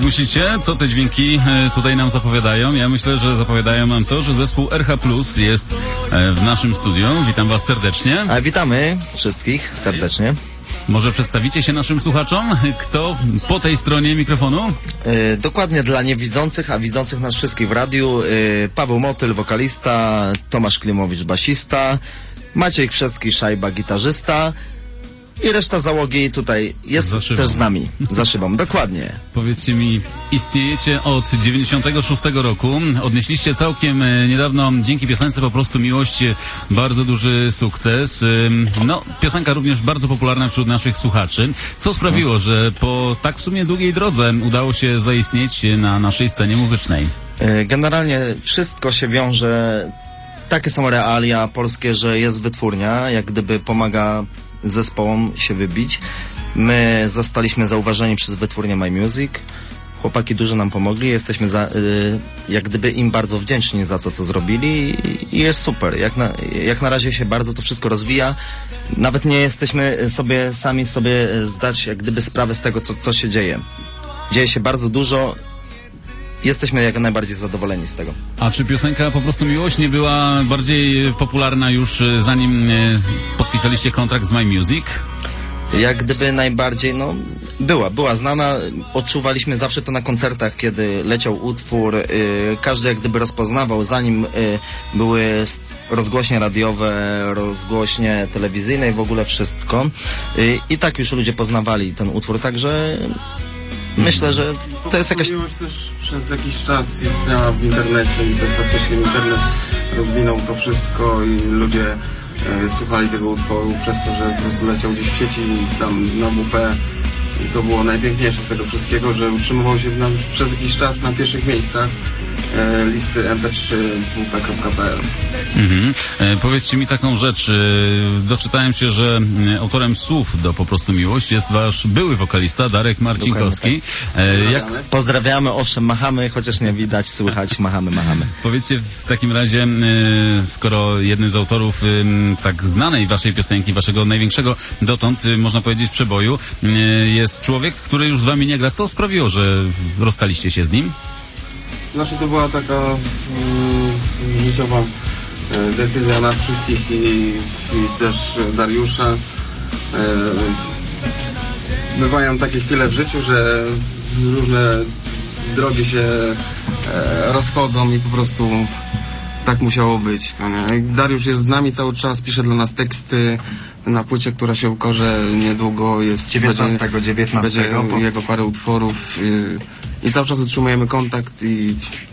myślicie, co te dźwięki tutaj nam zapowiadają? Ja myślę, że zapowiadają nam to, że zespół RH Plus jest w naszym studiu. Witam was serdecznie. A witamy wszystkich serdecznie. Może przedstawicie się naszym słuchaczom? Kto po tej stronie mikrofonu? Dokładnie dla niewidzących, a widzących nas wszystkich w radiu. Paweł Motyl, wokalista, Tomasz Klimowicz, basista, Maciej Krzecki, szajba, gitarzysta i reszta załogi tutaj jest też z nami, za szybą. Dokładnie. Powiedzcie mi, istniejecie od 96 roku. Odnieśliście całkiem niedawno dzięki piosence Po prostu Miłość bardzo duży sukces. No, piosenka również bardzo popularna wśród naszych słuchaczy. Co sprawiło, że po tak w sumie długiej drodze udało się zaistnieć na naszej scenie muzycznej? Generalnie wszystko się wiąże, takie są realia polskie, że jest wytwórnia, jak gdyby pomaga zespołom się wybić. My zostaliśmy zauważeni przez wytwórnię My Music. Chłopaki dużo nam pomogli. Jesteśmy jak gdyby im bardzo wdzięczni za to, co zrobili i jest super. Jak na razie się bardzo to wszystko rozwija. Nawet nie jesteśmy sami sobie zdać jak gdyby sprawę z tego, co się dzieje. Dzieje się bardzo dużo. Jesteśmy jak najbardziej zadowoleni z tego. A czy piosenka Po prostu Miłość nie była bardziej popularna już zanim podpisaliście kontrakt z My Music? Jak gdyby najbardziej, no, była znana, odczuwaliśmy zawsze to na koncertach, kiedy leciał utwór, każdy jak gdyby rozpoznawał, zanim były rozgłośnie radiowe, rozgłośnie telewizyjne i w ogóle wszystko. I tak już ludzie poznawali ten utwór, także myślę, że to jest jakaś... Miłość też przez jakiś czas istniała w internecie i to faktycznie internet rozwinął to wszystko i ludzie słuchali tego utworu przez to, że po prostu leciał gdzieś w sieci tam na WP i to było najpiękniejsze z tego wszystkiego, że utrzymywał się przez jakiś czas na pierwszych miejscach listy mp3 wp.pl. Powiedzcie mi taką rzecz. Doczytałem się, że autorem słów do Po prostu Miłość jest wasz były wokalista Darek Marcinkowski. Pozdrawiamy, owszem, machamy, chociaż nie widać, słychać, machamy. Powiedzcie w takim razie, skoro jednym z autorów tak znanej waszej piosenki, waszego największego dotąd, można powiedzieć, przeboju, jest człowiek, który już z wami nie gra. Co sprawiło, że rozstaliście się z nim? Znaczy to była taka życiowa decyzja nas wszystkich i też Dariusza. Bywają takie chwile w życiu, że różne drogi się rozchodzą i po prostu tak musiało być. Dariusz jest z nami cały czas, pisze dla nas teksty na płycie, która się ukaże niedługo. Jest 19. Będzie jego parę utworów i cały czas utrzymujemy kontakt i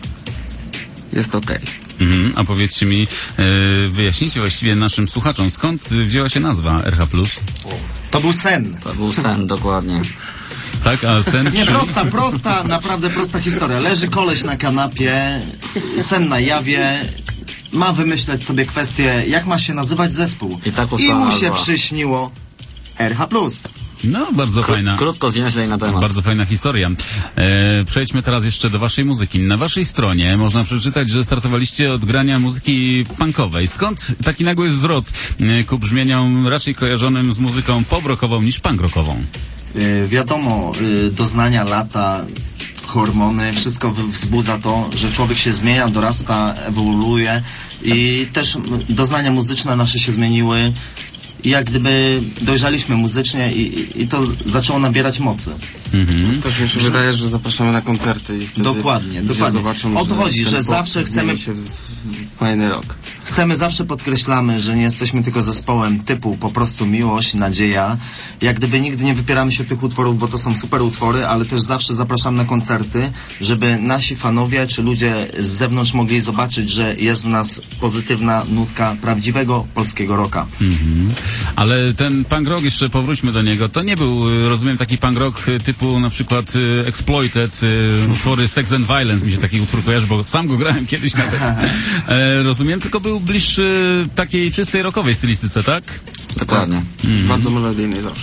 jest okej. A powiedzcie mi, wyjaśnijcie właściwie naszym słuchaczom, skąd wzięła się nazwa RH Plus? To był sen. To był sen, dokładnie. Tak, a sen... Nie, prosta, naprawdę prosta historia. Leży koleś na kanapie, sen na jawie, ma wymyśleć sobie kwestię, jak ma się nazywać zespół. I mu się przyśniło RH Plus. No, bardzo fajna. Krótko, zwięźlej na temat. Bardzo fajna historia. Przejdźmy teraz jeszcze do waszej muzyki. Na waszej stronie można przeczytać, że startowaliście od grania muzyki punkowej. Skąd taki nagły zwrot ku brzmieniom raczej kojarzonym z muzyką pop-rockową niż punk-rockową? Wiadomo, doznania lata, hormony, wszystko wzbudza to, że człowiek się zmienia, dorasta, ewoluuje i też doznania muzyczne nasze się zmieniły. I jak gdyby dojrzaliśmy muzycznie i to zaczęło nabierać mocy. Też mi się wydaje, że zapraszamy na koncerty i wtedy Dokładnie. zobaczą, o to chodzi, że zawsze chcemy się w fajny rok. Zawsze podkreślamy, że nie jesteśmy tylko zespołem typu Po prostu Miłość, Nadzieja. Jak gdyby nigdy nie wypieramy się tych utworów, bo to są super utwory, ale też zawsze zapraszamy na koncerty, żeby nasi fanowie czy ludzie z zewnątrz mogli zobaczyć, że jest w nas pozytywna nutka prawdziwego polskiego rocka. Ale ten punk rock, jeszcze powróćmy do niego, to nie był, rozumiem, taki punk rock typu na przykład Exploited, utwory Sex and Violence, mi się taki utwór kojarzy, bo sam go grałem kiedyś nawet. Rozumiem, tylko był bliższy takiej czystej rockowej stylistyce, tak? Dokładnie. Bardzo melodyjnej zawsze.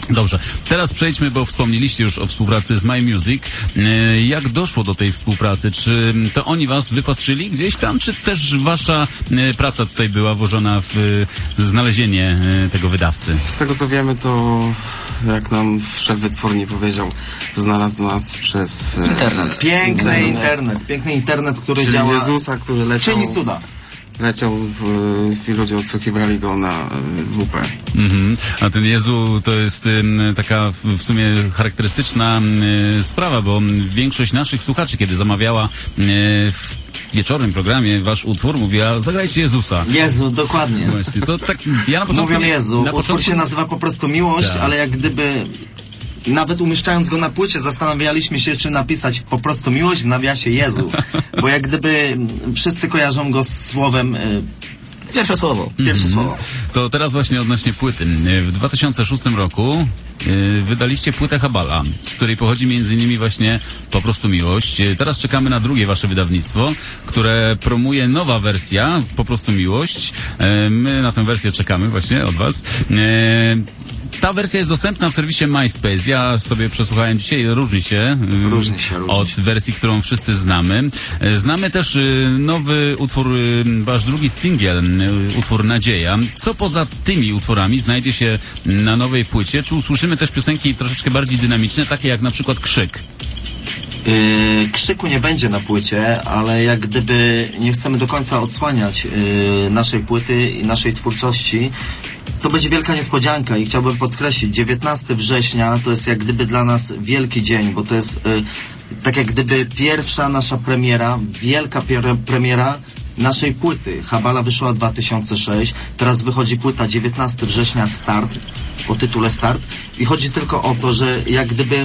Dobrze, teraz przejdźmy, bo wspomnieliście już o współpracy z My Music. Jak doszło do tej współpracy? Czy to oni was wypatrzyli gdzieś tam, czy też wasza praca tutaj była włożona w znalezienie tego wydawcy? Z tego co wiemy, to jak nam szef wytwórni powiedział, znalazł nas przez Internet. Piękny internet, który czyli działa. Jezusa, który leciał. Czyni cuda. Leciał i ludzie odsłuchiwali go na WP. A ten Jezu to jest taka w sumie charakterystyczna sprawa, bo większość naszych słuchaczy, kiedy zamawiała w wieczornym programie wasz utwór, mówiła, zagrajcie Jezusa. Jezu, dokładnie. Właśnie, to tak, ja na początku... Mówią Jezu, na utwór początku się nazywa po prostu Miłość, Tak. ale jak gdyby... Nawet umieszczając go na płycie, zastanawialiśmy się, czy napisać po prostu Miłość w nawiasie Jezu. Bo jak gdyby wszyscy kojarzą go z słowem... Pierwsze słowo. Pierwsze słowo. To teraz właśnie odnośnie płyty. W 2006 roku wydaliście płytę Habala, z której pochodzi m.in. właśnie po prostu Miłość. Teraz czekamy na drugie wasze wydawnictwo, które promuje nowa wersja po prostu Miłość. My na tę wersję czekamy właśnie od was. Ta wersja jest dostępna w serwisie MySpace. Ja sobie przesłuchałem dzisiaj, różni się od wersji, którą wszyscy znamy. Znamy też nowy utwór, wasz drugi singiel, utwór Nadzieja. Co poza tymi utworami znajdzie się na nowej płycie? Czy usłyszymy też piosenki troszeczkę bardziej dynamiczne, takie jak na przykład Krzyk? Krzyku nie będzie na płycie, ale jak gdyby nie chcemy do końca odsłaniać naszej płyty i naszej twórczości. To będzie wielka niespodzianka i chciałbym podkreślić, 19 września to jest jak gdyby dla nas wielki dzień, bo to jest tak jak gdyby pierwsza nasza premiera, wielka premiera naszej płyty. Habala wyszła 2006, teraz wychodzi płyta 19 września Start, o tytule Start i chodzi tylko o to, że jak gdyby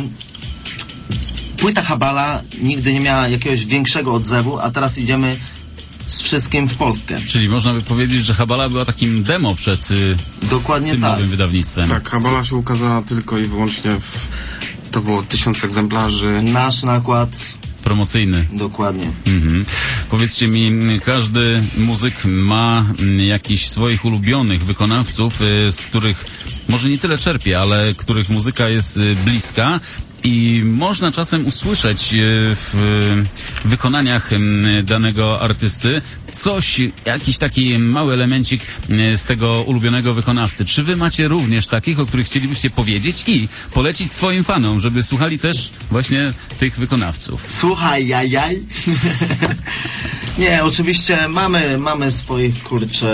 płyta Habala nigdy nie miała jakiegoś większego odzewu, a teraz idziemy z wszystkim w Polskę. Czyli można by powiedzieć, że Habala była takim demo przed Dokładnie tym tak. nowym wydawnictwem. Tak, Habala się ukazała tylko i wyłącznie to było 1000 egzemplarzy. Nasz nakład Promocyjny. dokładnie. Powiedzcie mi, każdy muzyk ma jakichś swoich ulubionych wykonawców, z których może nie tyle czerpie, ale których muzyka jest bliska. I można czasem usłyszeć w wykonaniach danego artysty coś, jakiś taki mały elemencik z tego ulubionego wykonawcy. Czy wy macie również takich, o których chcielibyście powiedzieć i polecić swoim fanom, żeby słuchali też właśnie tych wykonawców? Słuchaj, jajaj. Nie, oczywiście mamy swoich,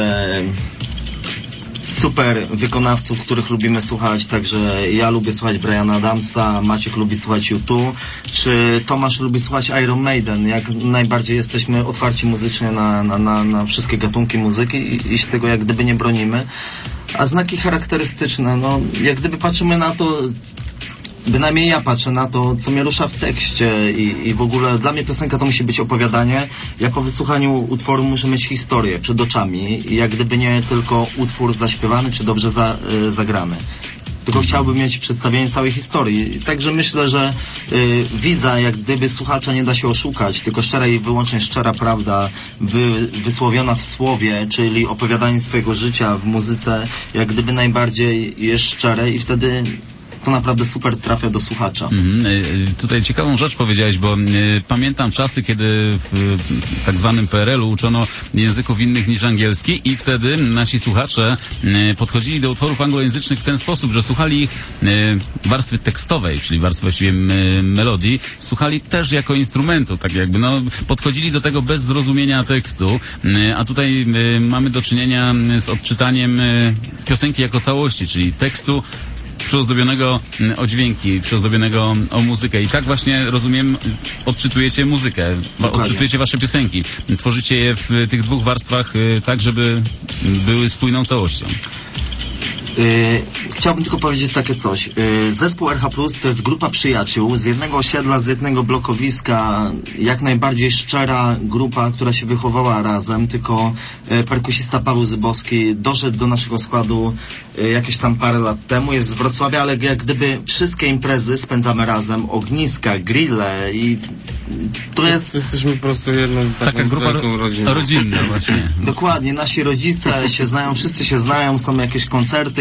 super wykonawców, których lubimy słuchać, także ja lubię słuchać Briana Adamsa, Maciek lubi słuchać U2, czy Tomasz lubi słuchać Iron Maiden. Jak najbardziej jesteśmy otwarci muzycznie na wszystkie gatunki muzyki i się tego jak gdyby nie bronimy. A znaki charakterystyczne, no jak gdyby patrzymy na to, bynajmniej ja patrzę na to, co mnie rusza w tekście i w ogóle dla mnie piosenka to musi być opowiadanie. Ja po wysłuchaniu utworu muszę mieć historię przed oczami i jak gdyby nie tylko utwór zaśpiewany czy dobrze zagrany. Tylko chciałbym mieć przedstawienie całej historii. Także myślę, że widza, jak gdyby słuchacza nie da się oszukać, tylko szczera i wyłącznie szczera prawda wysłowiona w słowie, czyli opowiadanie swojego życia w muzyce, jak gdyby najbardziej jest szczere i wtedy to naprawdę super trafia do słuchacza. Tutaj ciekawą rzecz powiedziałeś, bo pamiętam czasy, kiedy w tak zwanym PRL-u uczono języków innych niż angielski i wtedy nasi słuchacze podchodzili do utworów anglojęzycznych w ten sposób, że słuchali ich warstwy tekstowej, czyli warstwy właściwie melodii, słuchali też jako instrumentu, tak jakby, no, podchodzili do tego bez zrozumienia tekstu, a tutaj mamy do czynienia z odczytaniem piosenki jako całości, czyli tekstu przyozdobionego o dźwięki, przyozdobionego o muzykę. I tak właśnie, rozumiem, odczytujecie muzykę, odczytujecie wasze piosenki. Tworzycie je w tych dwóch warstwach tak, żeby były spójną całością. Chciałbym tylko powiedzieć takie coś. Zespół RH Plus to jest grupa przyjaciół z jednego osiedla, z jednego blokowiska, jak najbardziej szczera grupa, która się wychowała razem, tylko perkusista Paweł Zybowski doszedł do naszego składu jakieś tam parę lat temu, jest z Wrocławia, ale jak gdyby wszystkie imprezy spędzamy razem, ogniska, grille i to jest... Jesteśmy po prostu jedną taka grupa rodzinna właśnie. Dokładnie, nasi rodzice się znają, wszyscy się znają, są jakieś koncerty,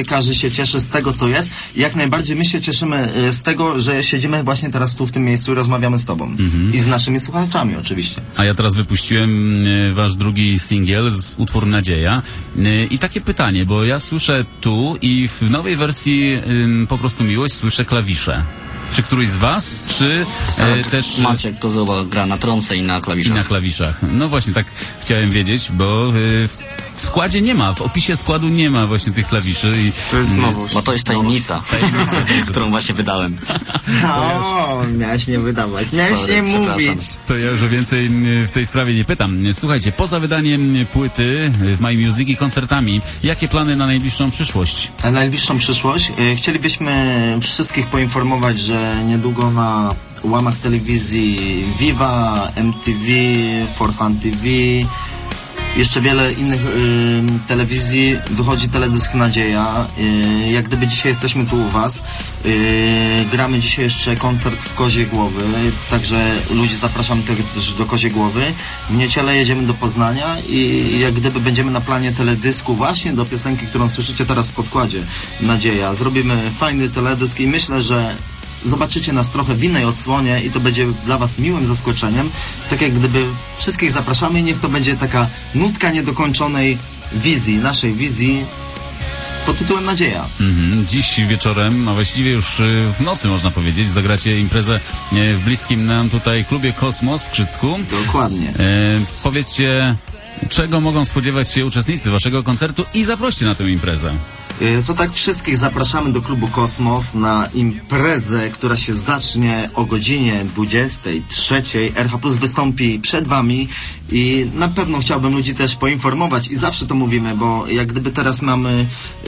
każdy się cieszy z tego, co jest. I jak najbardziej my się cieszymy z tego, że siedzimy właśnie teraz tu w tym miejscu i rozmawiamy z tobą. I z naszymi słuchaczami oczywiście. A ja teraz wypuściłem wasz drugi singiel, utwór Nadzieja. I takie pytanie, bo ja słyszę tu i w nowej wersji po prostu Miłość słyszę klawisze. Czy któryś z was, czy też... Maciek to gra na trąbce i na klawiszach. I na klawiszach. No właśnie, tak chciałem wiedzieć, bo w składzie nie ma, w opisie składu nie ma właśnie tych klawiszy. I, To jest nowość. Bo to jest tajemnica, którą właśnie wydałem. O, miałeś nie wydawać, miałeś Sorry, nie przepraszam. mówić. To ja już o więcej w tej sprawie nie pytam. Słuchajcie, poza wydaniem płyty w My Music i koncertami, jakie plany na najbliższą przyszłość? Na najbliższą przyszłość chcielibyśmy wszystkich poinformować, że niedługo na łamach telewizji Viva, MTV, For Fun TV, jeszcze wiele innych telewizji wychodzi teledysk Nadzieja. Jak gdyby dzisiaj jesteśmy tu u was. Gramy dzisiaj jeszcze koncert w Koziej Głowy, także ludzi zapraszamy też do Koziej Głowy. W niedzielę jedziemy do Poznania i jak gdyby będziemy na planie teledysku właśnie do piosenki, którą słyszycie teraz w podkładzie, Nadzieja. Zrobimy fajny teledysk i myślę, że zobaczycie nas trochę w innej odsłonie i to będzie dla was miłym zaskoczeniem. Tak jak gdyby wszystkich zapraszamy i niech to będzie taka nutka niedokończonej wizji, naszej wizji pod tytułem Nadzieja. Dziś wieczorem, a właściwie już w nocy można powiedzieć, zagracie imprezę w bliskim nam tutaj klubie Kosmos w Krzycku. Dokładnie. Powiedzcie, czego mogą spodziewać się uczestnicy waszego koncertu i zaproście na tę imprezę. To tak, wszystkich zapraszamy do klubu Kosmos na imprezę, która się zacznie o godzinie 23. RH Plus wystąpi przed wami i na pewno chciałbym ludzi też poinformować i zawsze to mówimy, bo jak gdyby teraz mamy...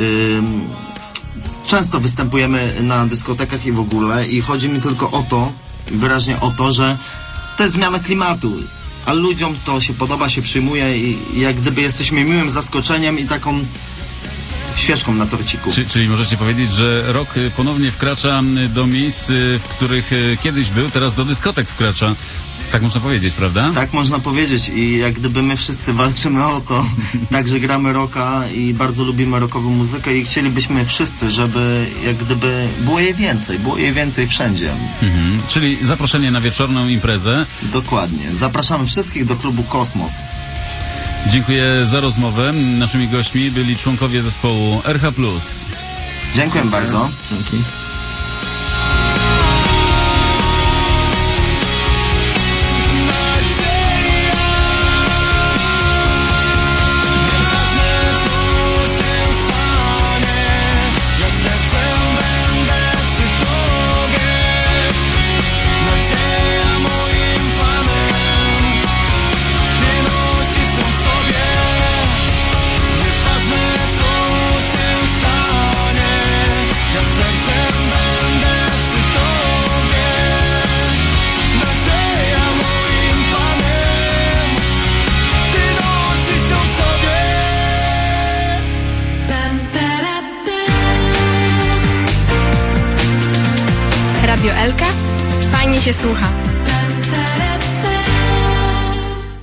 często występujemy na dyskotekach i w ogóle i chodzi mi tylko o to, wyraźnie o to, że to jest zmiana klimatu. A ludziom to się podoba, się przyjmuje i jak gdyby jesteśmy miłym zaskoczeniem i taką świeczką na torciku. Czyli możecie powiedzieć, że rock ponownie wkracza do miejsc, w których kiedyś był, teraz do dyskotek wkracza. Tak można powiedzieć, prawda? Tak można powiedzieć i jak gdyby my wszyscy walczymy o to, także gramy rocka i bardzo lubimy rockową muzykę i chcielibyśmy wszyscy, żeby jak gdyby było jej więcej wszędzie. Czyli zaproszenie na wieczorną imprezę. Dokładnie. Zapraszamy wszystkich do klubu Kosmos. Dziękuję za rozmowę. Naszymi gośćmi byli członkowie zespołu RH+. Dziękuję bardzo. Dzięki. Radio Elka? Fajnie się słucha.